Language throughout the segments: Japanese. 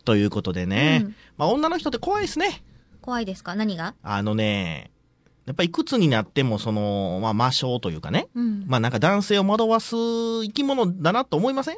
ということでね、女の人って怖いですね。 怖いですか？何が？ やっぱりいくつになっても魔性というかね、なんか男性を惑わす生き物だなと思いません？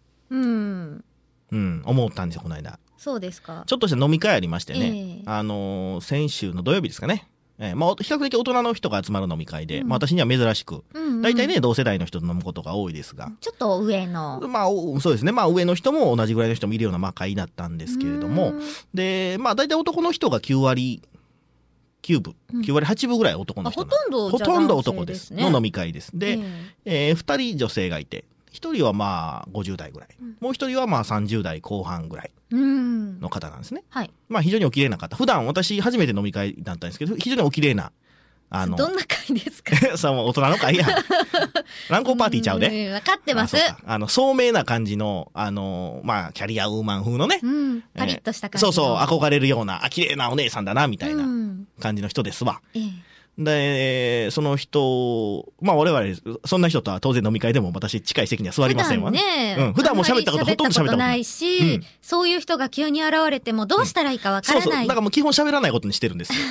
思ったんですよこの間。 そうですか。 ちょっとした飲み会ありましてね、先週の土曜日ですかね。比較的大人の人が集まる飲み会で、私には珍しく、大体ね同世代の人と飲むことが多いですが、 ちょっと上のそうですね、上の人も同じぐらいの人もいるような会だったんですけれども、で大体男の人が9割9分、9割8分ぐらい男の人なんで、ほとんど男ですの飲み会です。で、2人女性がいて、1人は50代ぐらい、もう1人は30代後半ぐらいの方なんですね。非常にお綺麗な方、普段私初めて飲み会だったんですけど、非常にお綺麗などんな会ですか？ 大人の会や乱交パーティーちゃうで、 分かってます。 聡明な感じのキャリアウーマン風のね、 パリッとした感じの、 憧れるような綺麗なお姉さんだなみたいな感じの人ですわ。でその人我々そんな人とは当然飲み会でも私近い席には座りませんわね。普段も喋ったことほとんど喋ったことないし、 そういう人が急に現れてもどうしたらいいかわからない。 だからもう基本喋らないことにしてるんですよ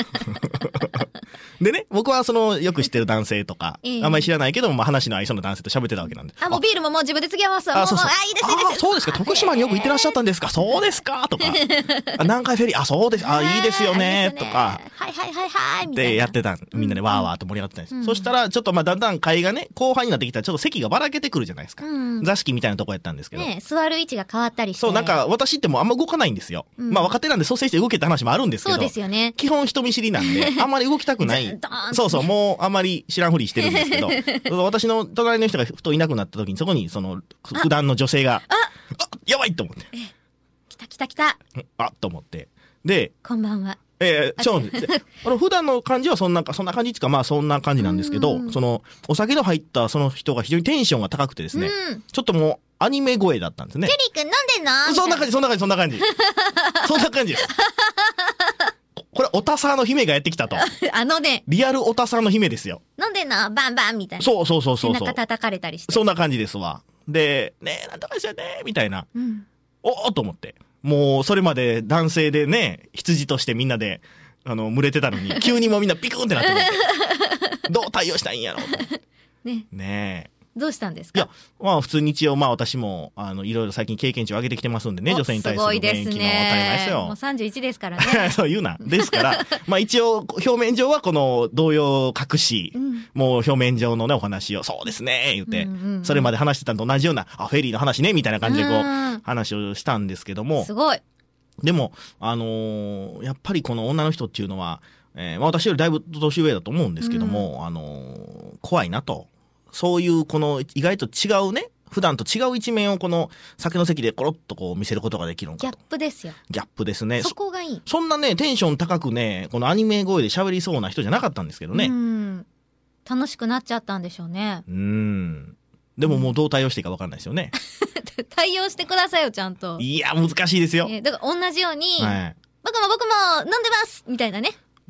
でね、僕はよく知ってる男性とか、あんまり知らないけども、話の相性の男性と喋ってたわけなんで。 もうビールももう自分で継ぎ合わすわ。いいですいいです。 そうですか、徳島によく行ってらっしゃったんですか？そうですかとか、南海フェリー、そうです、いいですよねとか、 はいみたいな。 でやってた、みんなでわーわーと盛り上がってたんです。そしたらちょっとだんだん会がね後半になってきたらちょっと席がばらけてくるじゃないですか。座敷みたいなとこやったんですけど、 座る位置が変わったりして、 なんか私ってもうあんま動かないんですよ。若手なんで率先して動けって話もあるんですけど、 そうですよね。 基本人見知りなんであんまり動きたくない。もうあんまり知らんふりしてるんですけど私の隣の人がふといなくなった時にそこに普段の女性がやばいと思って、 来たと思って、でこんばんは。 普段の感じはそんな感じっていうかそんな感じなんですけど、お酒の入ったその人が非常にテンションが高くてですね、ちょっともうアニメ声だったんですね。 ジェリー君飲んでんの？ そんな感じそんな感じですこれオタサーの姫がやってきたとリアルオタサーの姫ですよ。 飲んでんの？バンバンみたいな。 そう背中叩かれたりして、 そんな感じですわ。でねえなんとかしようねみたいな、おおと思って、もうそれまで男性でね羊としてみんなで群れてたのに急にもうみんなピクンってなってどう対応したいんやろうねえどうしたんですか？ いや普通に一応私もいろいろ最近経験値を上げてきてますんでね、女性に対する免疫の当たり前ですよ。 もう31ですからねそう言うな。ですから一応表面上はこの動揺を隠し、もう表面上のねお話をそうですね言って、それまで話してたのと同じようなフェリーの話ねみたいな感じで話をしたんですけども、 すごい。 でもやっぱりこの女の人っていうのは、私よりだいぶ年上だと思うんですけども、怖いなと。そういうこの意外と違うね、普段と違う一面をこの酒の席でコロッと見せることができるのかと。 ギャップですよ。 ギャップですね。 そこがいい。 そんなねテンション高くねこのアニメ声で喋りそうな人じゃなかったんですけどね。 楽しくなっちゃったんでしょうね。 でももうどう対応していいか分かんないですよね対応してくださいよちゃんと。 いや難しいですよ。 だから同じように、僕も飲んでますみたいなね。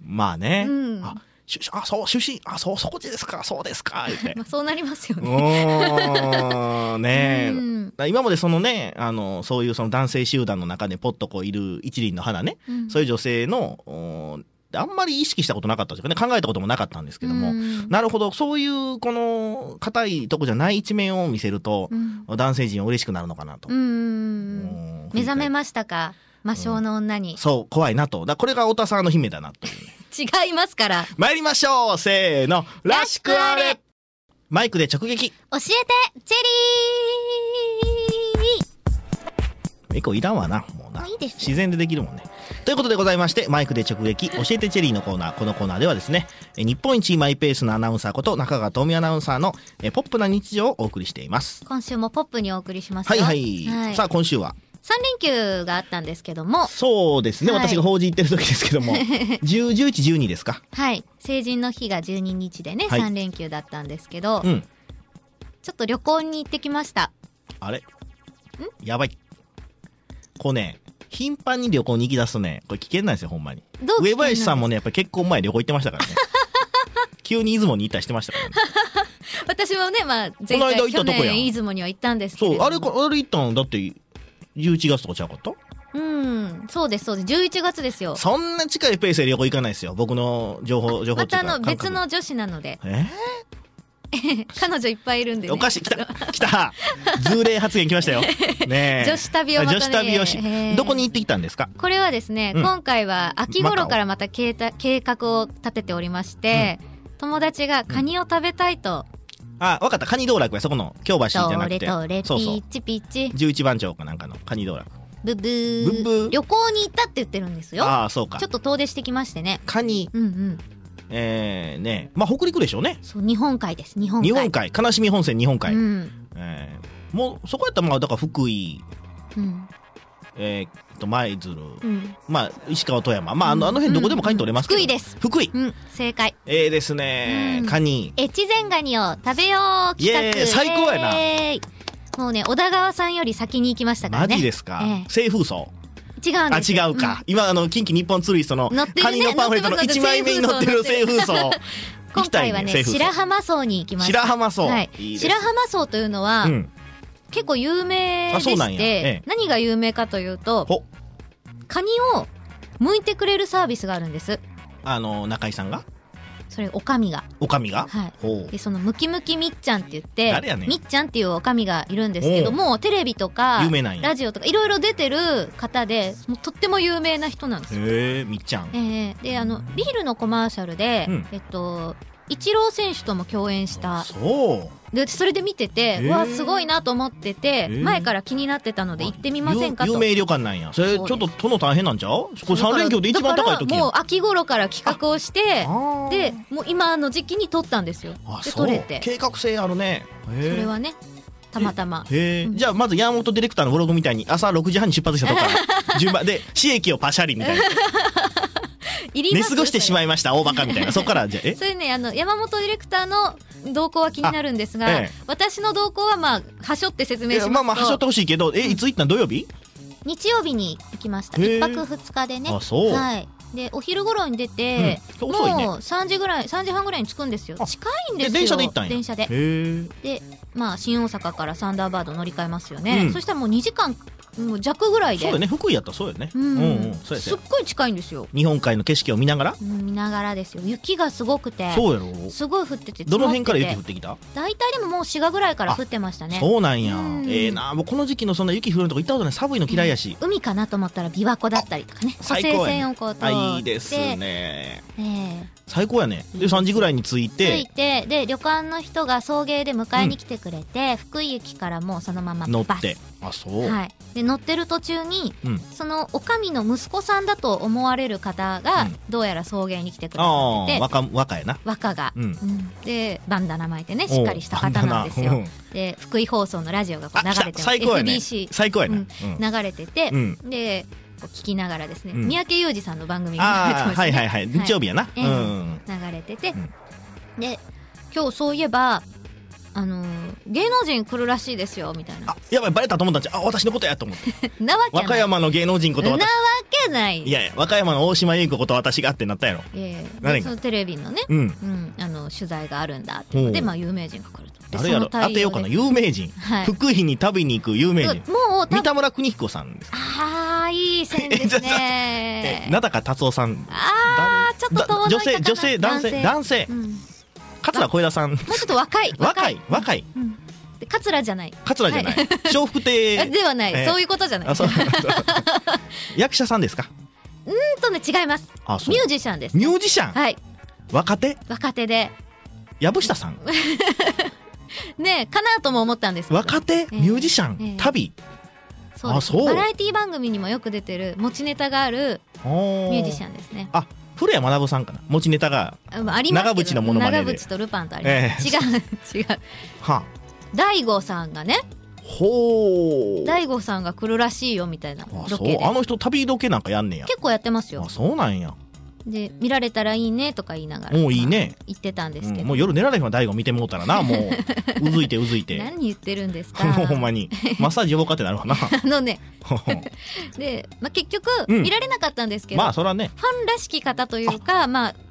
そう出身そこですかそうですか言ってそうなりますよね。 今までそういう男性集団の中でポッといる一輪の花ね、そういう女性のあんまり意識したことなかったですよね。考えたこともなかったんですけども、なるほどそういうこの硬いとこじゃない一面を見せると、男性陣は嬉しくなるのかなと。 目覚めましたか魔性の女に。 そう怖いなと。これが太田さんの姫だなというね違いますから。 参りましょう。せーの、らしくあれ。マイクで直撃。 教えてチェリー。 エコいらんわな。もうな。 いいです。 自然でできるもんね。ということでございまして、マイクで直撃教えてチェリーのコーナー。このコーナーではですね、日本一マイペースなアナウンサーこと中川智美アナウンサーのポップな日常をお送りしています。 今週もポップにお送りしますよ。 さあ今週は 3連休があったんですけども。 そうですね、私が報じ行ってる時ですけども10、11、12ですか。 成人の日が12日でね、3連休だったんですけど、ちょっと旅行に行ってきました。 あれやばい。こうね頻繁に旅行に行き出すとねこれ危険なんですよほんまに。上林さんもねやっぱり結婚前旅行行ってましたからね急に出雲に行ったりしてましたからね私もね前回去年出雲には行ったんですけど、 そうあれ行ったのだって11月とかちゃうかった？ そうですそうです。11月ですよ。 そんな近いペースで旅行行かないですよ。僕の情報また別の女子なので。彼女いっぱいいるんでね。 おかしい、来たズーレイ発言来ましたよ。ね女子旅をまたね。 女子旅をどこに行ってきたんですか？ これはですね、今回は秋頃からまた計画を立てておりまして、友達がカニを食べたいと。 わかった。カニ道楽や、そこの京橋じゃなくて。 ピッチピッチ。 11番町かなんかのカニ道楽。 ブブー。旅行に行ったって言ってるんですよ。 そうか。 ちょっと遠出してきましてね。 カニ。ね、まあ北陸でしょうね。 そう、日本海です。日本海。金島本線日本海。もうそこやったらまあだから福井、舞鶴、まあ石川富山、まああの辺どこでもカニ取れますけど。 福井です。 福井。 正解。 ですね。カニ。 越前ガニを食べよう企画。 最高やな。 もうね、小田川さんより先に行きましたからね。 マジですか？清風荘。 違うんです。 違うか。今近畿日本ツーリストのカニのパンフレットの1枚目に載ってる清風荘。 今回はね、白浜荘に行きました。 白浜荘。 白浜荘というのは結構有名でして、何が有名かというと、カニを剥いてくれるサービスがあるんです。 中井さんが？ それおかみが。はい。でそのムキムキみっちゃんって言って、みっちゃんっていうおかみがいるんですけども、テレビとかラジオとかいろいろ出てる方で、もうとっても有名な人なんですよ。 みっちゃん。 でビールのコマーシャルで、イチロー選手とも共演した。でそれで見てて、わあすごいなと思ってて、前から気になってたので行ってみませんかと。 有名旅館なんや。それちょっと殿大変なんちゃう？これ3連休で一番高い時や。 もう秋頃から企画をして、でもう今の時期に撮ったんですよ。で撮れて。 計画性あるね。 それはねたまたま。 じゃあまず山本ディレクターのブログみたいに朝6時半に出発したとこから順番で市駅をパシャリみたいな。寝過ごしてしまいました大バカみたいな。そこからじゃそれね、山本ディレクターの動向は気になるんですが、私の動向はまあはしょって説明しますと、 まあはしょってほしいけど、いつ行ったの？土曜日？ 日曜日に行きました。1泊2日でね。はい。でお昼頃に出て、もう3時半ぐらいに着くんですよ。近いんですよ。 電車で行ったんや。 電車で。でまあ新大阪からサンダーバード乗り換えますよね。そしたらもう2時間もう弱ぐらいで。 そうだね、福井やったらそうやね。 すっごい近いんですよ。 日本海の景色を見ながら。 見ながらですよ。雪がすごくて。 そうやろ。 すごい降ってて。 どの辺から雪降ってきた？ 大体でももう滋賀ぐらいから降ってましたね。 そうなんや。なあ、もうこの時期のそんな雪降るとこ行ったことない。寒いの嫌いやし。 海かなと思ったら琵琶湖だったりとかね。 最高やね。 いいですね。最高やね。で3時ぐらいに着いてで旅館の人が送迎で迎えに来てくれて、福井駅からもうそのままバス乗って。はい。で乗ってる途中に、そのおかみの息子さんだと思われる方がどうやら送迎に来てくれてて、 若やな。 若が、でバンダナ巻いてねしっかりした方なんですよ。で福井放送のラジオがこう流れてます。 最高やね。最高やね。 流れてて、で聞きながらですね、三宅裕司さんの番組が流れてましたね。 はい日曜日やな。 流れてて、で今日そういえば芸能人来るらしいですよみたいな。 やばいバレたと思ったんじゃ。私のことやと思ってなわけない。 和歌山の芸能人こと私。 なわけない。 いや和歌山の大島優子こと私がってなったやろ。 そのテレビのね、取材があるんだってで、まあ有名人が来ると。 誰やろ、当てようかな。有名人、福井に食べに行く有名人。 もう三田村邦彦さんです。 いい線ですね。 名高達夫さん。 ちょっと遠のいたかな。 女性男性。桂小枝さん。もうちょっと若い。桂じゃない。 笑福亭ではない。そういうことじゃない。 役者さんですか？ 違います。ミュージシャンです。 ミュージシャン。 はい。 若手で。藪下さん。 ねかなとも思ったんですけど。 若手ミュージシャン旅。 バラエティ番組にもよく出てる持ちネタがあるミュージシャンですね。 古谷学さんかな。持ちネタが長渕のものまねで。 長渕とルパンとあります。違う。大悟さんがね。大悟さんが来るらしいよみたいなロケで。 あの人旅ロケなんかやんねや。 結構やってますよ。 そうなんや。 で見られたらいいねとか言いながらいいね言ってたんですけど、 もう夜寝られへんわ。大悟見てもうたらな。もううずいて何言ってるんですか。 ほんまにマッサージ呼ぼうかってなるわな。 で、結局見られなかったんですけど、 それはねファンらしき方というか、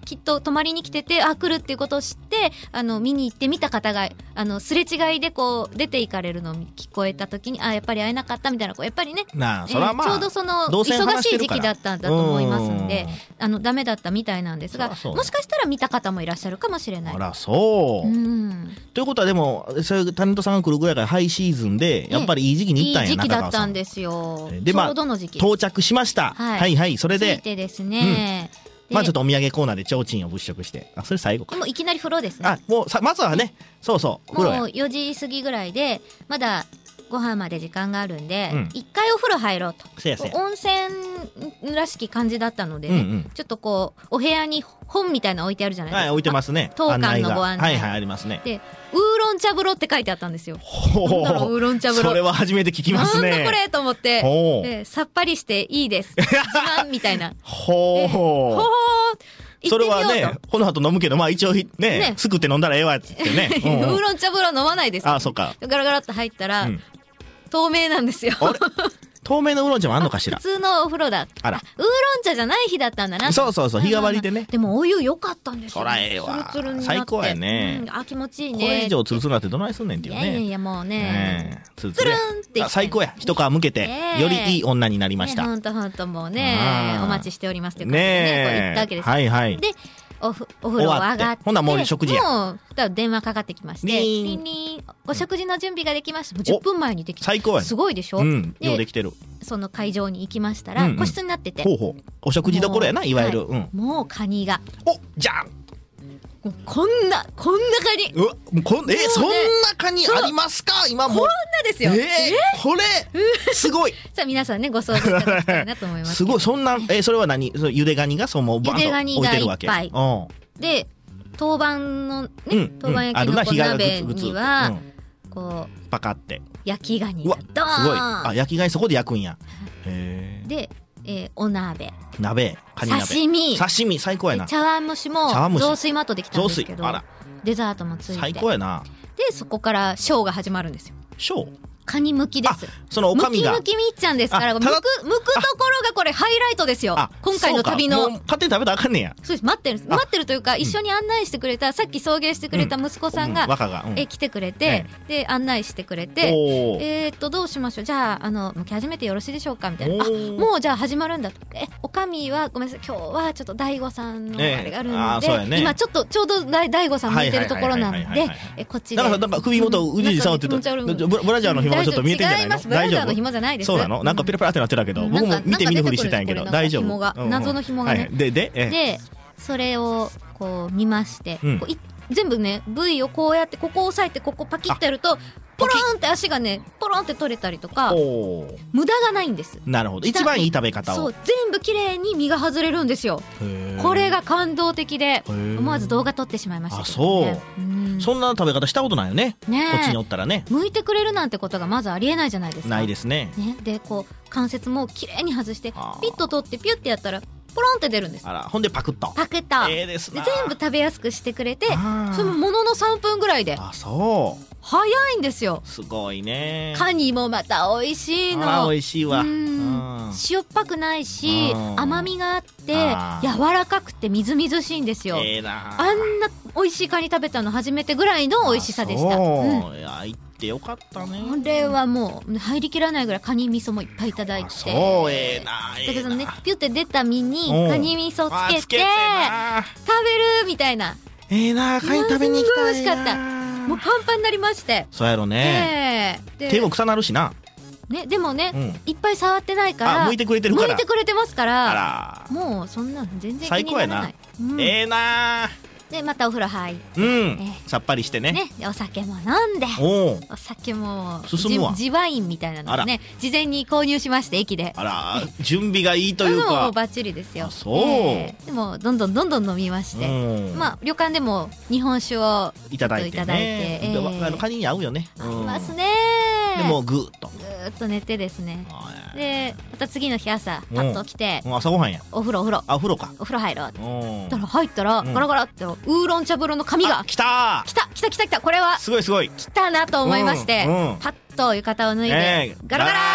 きっと泊まりに来てて、あ、来るっていうことを知って、見に行って見た方が、すれ違いでこう、出て行かれるのを聞こえた時に、あ、やっぱり会えなかったみたいな、やっぱりね、 それはまあ、 ちょうどその、忙しい時期だったんだと思いますんで、ダメだったみたいなんですが、もしかしたら見た方もいらっしゃるかもしれない。 あら、そう。ということはでも、そういうタレントさんが来るぐらいからハイシーズンで、やっぱりいい時期に行ったんや、 いい時期だったんですよ。 で、まあ、到着しました。はいはい、それで。 ついてですね。 まあちょっとお土産コーナーで提灯を物色して、それ最後か。 もういきなり風呂ですね。 もうまずはね、そうそう、 風呂や。もう4時過ぎぐらいで、まだご飯まで時間があるんで、一回お風呂入ろうと。温泉らしき感じだったのでね、ちょっとこう、お部屋に本みたいなの置いてあるじゃないですか。 はい、置いてますね。 当館のご案内。 はいはい、ありますね。 で、ウーロン茶風呂って書いてあったんですよ。なんだろう、ウーロン茶風呂。 それは初めて聞きますね。 なんだこれと思って、で、さっぱりしていいです。自慢みたいな。ほー。 それはね、この後飲むけど、まあ一応ね、すくって飲んだらええわって言ってね。 ウーロン茶風呂飲まないです。 あ、そっか。 ガラガラっと入ったら、透明なんですよ。 透明のウーロン茶もあんのかしら。 普通のお風呂だ。あら。ウーロン茶じゃない日だったんだな。 そうそうそう、日替わりでね。 でもお湯良かったんですよ。 そらええわ。 ツルツルになって。 最高やね。 あ、気持ちいいね。 これ以上ツルツルなってどないすんねんっていうね。 いやいやもうね。 ツルツルって最高や。一皮むけて、よりいい女になりました。 ほんとほんともうね、お待ちしておりますという感じでね、こう言ったわけです。 はいはい。 で、お風呂上がって。 ほんならもう食事や。 もう、電話かかってきまして。リンリン、お食事の準備ができました。もう10分前にできた。 最高や。 すごいでしょ？ ようできてる。 その会場に行きましたら、個室になってて。 ほうほう。お食事どころやな、いわゆる。 もうカニが。 じゃん！ こんなカニ。 そんなカニありますか今も。 こんなですよ。 これ、すごい。 さあ皆さんね、ご想像いただきたいなと思います。 すごい、そんな、それは何ゆでガニがそのバンと置いてるわけ。 ゆでガニがいっぱい。で、当番のね、当番焼きの鍋には、こう、 パカって。 焼きガニがドーン。 すごい。あ、焼きガニそこで焼くんや。 で、お鍋。 カニ鍋。刺身、最高やな。 茶碗蒸しも、雑炊も後できたんですけど、デザートもついて。 最高やな。 で、そこからショーが始まるんですよ。 ショー？ カニむきです。 そのおかみがむきみっちゃんですから、むくところがこれハイライトですよ。今回の旅の。 勝手に食べたらあかんねや。 そうです。待ってるというか、一緒に案内してくれた、さっき送迎してくれた息子さんが、来てくれて、で、案内してくれて、どうしましょう。じゃあ、むき始めてよろしいでしょうかみたいな。もうじゃあ始まるんだと。おかみは、ごめんなさい、今日はちょっと大悟さんのあれがあるんで、今ちょうど大悟さん向いてるところなんで、こっちで。 なんか首元うじうじ触ってた。ブラジャーの紐がちょっと見えてんじゃないの？ ブラジャーの紐じゃないです。 そうなの？なんかペラペラってなってたけど、僕も見て見ぬふりしてたんやけど、大丈夫？ 謎の紐がね。で、それをこう見まして、全部ね、部位をこうやってここを押さえてここパキッてやると、ポロンって足がね、ポロンって取れたりとか、無駄がないんです。 なるほど。一番いい食べ方を。 そう、全部綺麗に身が外れるんですよ。これが感動的で、思わず動画撮ってしまいました。 そう。そんな食べ方したことないよね。こっちにおったらね。 剥いてくれるなんてことがまずありえないじゃないですか。 ないですね。 で、こう、関節も綺麗に外して、ピッと取ってピュッてやったら、ポロンって出るんです。 ほんでパクッと。 で、全部食べやすくしてくれて、そのものの3分ぐらいで。 そう。 早いんですよ。 すごいね。 カニもまた美味しいの。 美味しいわ。 塩っぱくないし、甘みがあって、柔らかくてみずみずしいんですよ。あんな美味しいカニ食べたの初めてぐらいの美味しさでした。 行ってよかったね。 これはもう入りきらないぐらいカニ味噌もいっぱいいただいて。 そう、 だけどね、ピュって出た身にカニ味噌つけて食べるみたいな。 カニ食べに行きたい。 美味しかった。もうパンパンになりまして。 そうやろね。手も臭なるしな。 ね、でもね、いっぱい触ってないから。 向いてくれてるから。 向いてくれてますから。もうそんなの全然気にならない。 最高やな。 で、またお風呂入って。 さっぱりしてね。 お酒も飲んで。お酒も、地ワインみたいなのをね、事前に購入しまして、駅で。 準備がいいというか。 バッチリですよ。 そう。 でも、どんどん飲みまして。まあ、旅館でも日本酒をいただいて。カニに合うよね。 合いますね。 でも、ぐーっと寝てですね。で、また次の日朝、パッと起きて。 朝ごはんや。 お風呂か。お風呂入ろう。だから入ったら、ガラガラって、ウーロン茶風呂の紙が。来たこれは。 すごい。 来たなと思いまして、パッと浴衣を脱いで、ガラガラ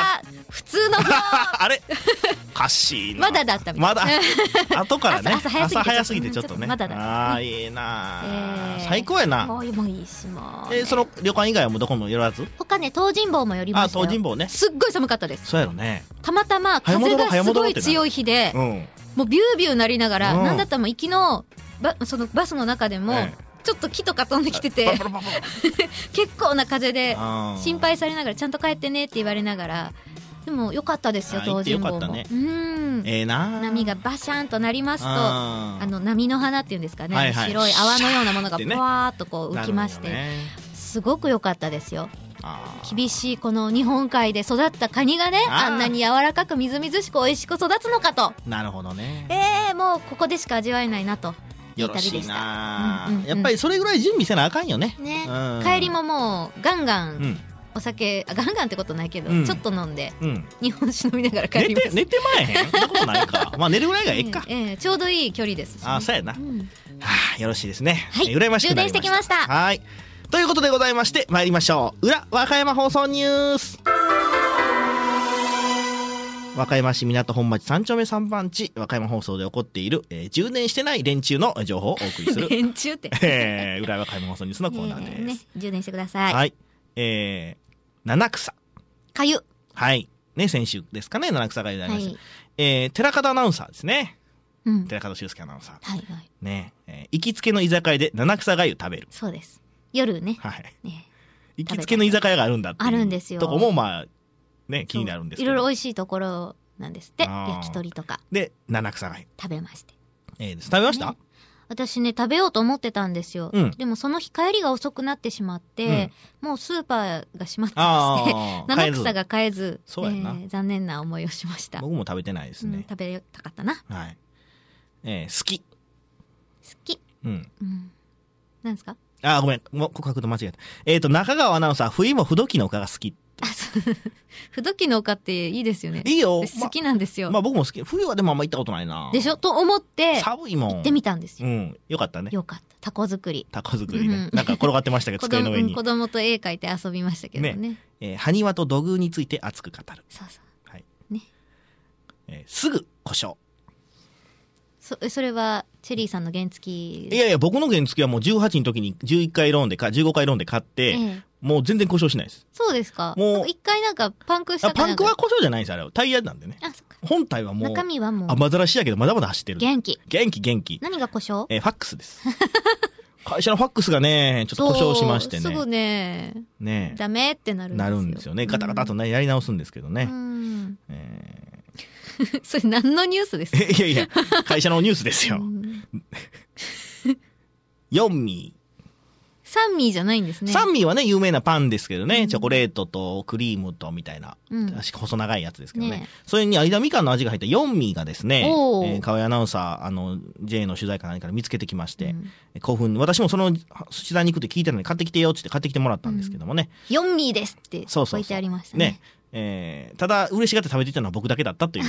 普通のあれおかしいな。 まだだったみたいな。 まだ後からね。 朝早すぎてちょっとね。 まだだった、ね。 ああいいな、最高やな。 もういいしもう、 その旅館以外はもうどこも寄らず？ 他ね、東尋坊も寄りましたよ。 東尋坊ね。 すっごい寒かったです。 そうやろね。 たまたま風がすごい強い日で、もうビュービューなりながら、なんだったらもう行きのそのバスの中でも、ちょっと木とか飛んできてて結構な風で心配されながら、ちゃんと帰ってねって言われながら、でも良かったですよ、東尋坊も。波がバシャンとなりますと、波の花っていうんですかね、白い泡のようなものがふわーっとこう浮きまして、すごく良かったですよ。厳しいこの日本海で育ったカニがね、あんなに柔らかくみずみずしく美味しく育つのかと。 なるほどね。 もうここでしか味わえないなと。 よろしいな、やっぱりそれぐらい準備せなあかんよね。 帰りももうガンガンお酒、ガンガンってことないけど、ちょっと飲んで日本酒飲みながら帰ります。 寝てまえへん、そんなことないか。まあ寝るぐらいがええか。 ちょうどいい距離ですしね。 そうやな。よろしいですね。 羨ましくなりました。充電してきました。 はい、ということでございまして、参りましょう。裏和歌山放送ニュース。和歌山市港本町3丁目3番地、和歌山放送で起こっている、充電してない連中の情報をお送りする連中って裏和歌山放送ニュースのコーナーです。 充電してください。 はい、七草かゆ、 はいね、先週ですかね、七草がゆでありました。寺門アナウンサーですね。寺門修介アナウンサーね、行きつけの居酒屋で七草がゆ食べる。 そうです、夜ね。 行きつけの居酒屋があるんだっていう、 あるんですよ。 とこもまあね、気になるんですけど、 いろいろ美味しいところなんですって。焼き鳥とかで七草がゆ食べまして、 食べました？ 私ね、食べようと思ってたんですよ。でもその日帰りが遅くなってしまって、もうスーパーが閉まってまして七草が買えず、残念な思いをしました。 僕も食べてないですね。 食べたかったな。 好き。 なんですか？ ごめん、告白と間違えた。中川アナウンサー、冬も不時の丘が好き。 不時の丘っていいですよね。 いいよ。 好きなんですよ。 僕も好き。冬はでもあんま行ったことないな。 でしょと思って寒いもん行ってみたんですよ。 よかったね。 よかった。タコ作りね。なんか転がってましたけど、机の上に。 子供と絵描いて遊びましたけどね。 埴輪と土偶について熱く語る。 そうそう。 はい。すぐ故障。 それはチェリーさんの原付。 いや僕の原付はもう18の時に11回ローンで15回ローンで買って、もう全然故障しないです。 そうですか。もう一回なんかパンクしたか。 パンクは故障じゃないです、あれはタイヤなんでね。本体はもう中身はもう雨ざらしやけどまだまだ走ってる。 元気。 何が故障？ ファックスです。会社のファックスがねちょっと故障しましてね。 すぐねダメってなるんですよね。ガタガタとねやり直すんですけどね。 それ何のニュースですか？ いや会社のニュースですよ。4ミー。 3ミーじゃないんですね。 3ミーはね有名なパンですけどね、チョコレートとクリームとみたいな、細長いやつですけどね。それに有田みかんの味が入った4ミーがですね、河合アナウンサーJ の取材か何から見つけてきまして、興奮。私もその取材に行くって聞いてるのに買ってきてよって買ってきてもらったんですけどもね、 4ミーですって置いてありましたね。 ただ嬉しがって食べていたのは僕だけだったという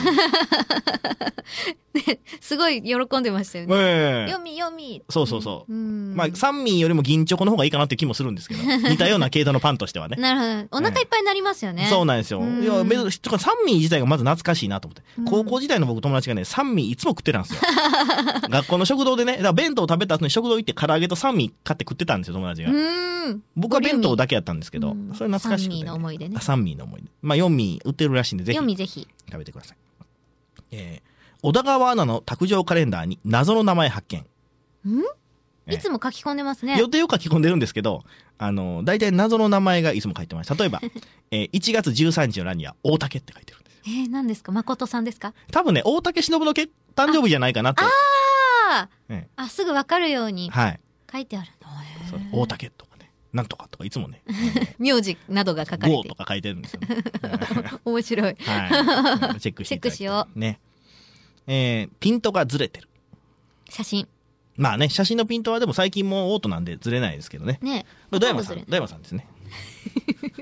すごい喜んでましたよね。ヨミヨミ。 そう。まあ3ミーよりも銀チョコの方がいいかなっていう気もするんですけど、似たような系統のパンとしてはね。 なるほど。お腹いっぱいになりますよね。 そうなんですよ。いや珍しい。3ミー自体がまず懐かしいなと思って。高校時代の僕友達がね3ミーいつも食ってたんですよ。学校の食堂でね、だから弁当食べた後に食堂行って唐揚げと3ミー買って食ってたんですよ、友達が。僕は弁当だけやったんですけど、それ懐かしくて。3ミーの思い出ね。3ミーの思い出。まあ4ミー売ってるらしいんでぜひ食べてください。小田川アナの卓上カレンダーに謎の名前発見。 いつも書き込んでますね。 予定を書き込んでるんですけど、大体謎の名前がいつも書いてます。例えば1月13日の欄には大竹って書いてるんです。 何ですか？誠さんですか？ 多分ね、大竹しのぶの誕生日じゃないかなと。 すぐ分かるように書いてある。 大竹とかね、なんとかとかいつもね名字などが書かれて 5とか書いてるんですよ。 面白い。 チェックしていただきたい。チェックしようね。ピントがずれてる。 写真。 まあね、写真のピントはでも最近もうオートなんでずれないですけどね。 ね。 大山さんですね。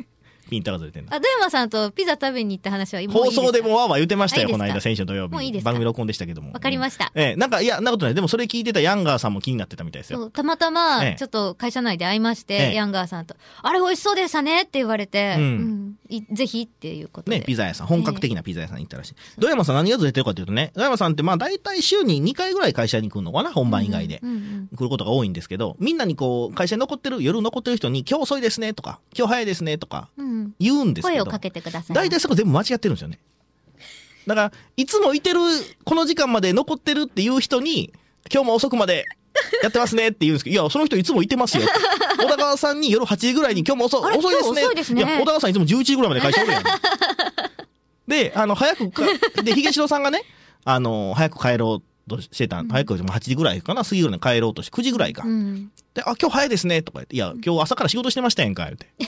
ピントがずれてんの。 土山さんとピザ食べに行った話は今放送でもわーわー言ってましたよ、 いいこの間、先週土曜日。 もういいですか。 番組録音でしたけども。 わかりました。 なんか、いや、そんなことない。でもそれ聞いてたヤンガーさんも気になってたみたいですよ。 そう、たまたま、ちょっと会社内で会いまして、ヤンガーさんと、あれ美味しそうでしたねって言われて、ぜひっていうことで。 ね、ピザ屋さん、本格的なピザ屋さんに行ったらしい。土山さん何がずれてるかというとね、土山さんってまあ大体週に2回ぐらい会社に来るのかな、本番以外で。来ることが多いんですけど、みんなにこう、会社に夜残ってる人に、今日遅いですねとか、今日早いですねとか、言うんですけど、 声をかけてください。 大体そこ全部間違ってるんですよね。だから、いつもいてる、この時間まで残ってるっていう人に、今日も遅くまでやってますねって言うんですけど、いや、その人いつもいてますよ。小田川さんに夜8時ぐらいに今日も遅いですね。いや、小田川さんいつも11時ぐらいまで会社おるやん。で、早くで、ヒゲシロさんがね、早く帰ろうとしてた、早く8時ぐらいかな、過ぎぐらいに帰ろうとして、9時ぐらいか。で、今日早いですね、とか言って、いや、今日朝から仕事してましたやんか、言うて。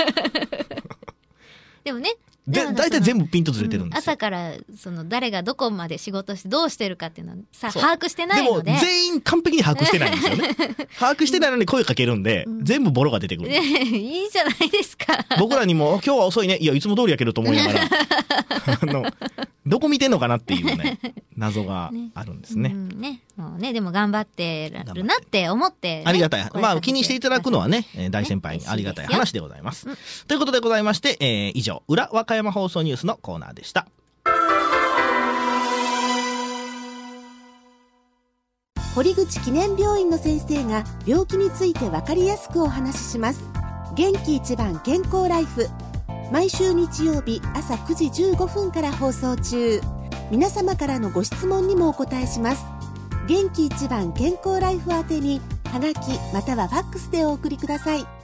でもね、 大体全部ピントずれてるんですよ。 朝から誰がどこまで仕事してどうしてるかっていうのはさ把握してないので。 でも全員完璧に把握してないんですよね。把握してないのに声かけるんで、全部ボロが出てくる。 いいじゃないですか。 僕らにも今日は遅いね、いやいつも通りやけどと思いながらどこ見てんのかなっていうね謎があるんですね。 もうね、でも頑張ってるなって思って、 ありがたい。まあ気にしていただくのはね、大先輩にありがたい話でございます。ということでございまして、以上裏和歌山放送ニュースのコーナーでした。 堀口記念病院の先生が病気について分かりやすくお話しします。元気一番健康ライフ、毎週日曜日朝9時15分から放送中。皆様からのご質問にもお答えします。元気一番健康ライフ宛てにはがきまたはファックスでお送りください。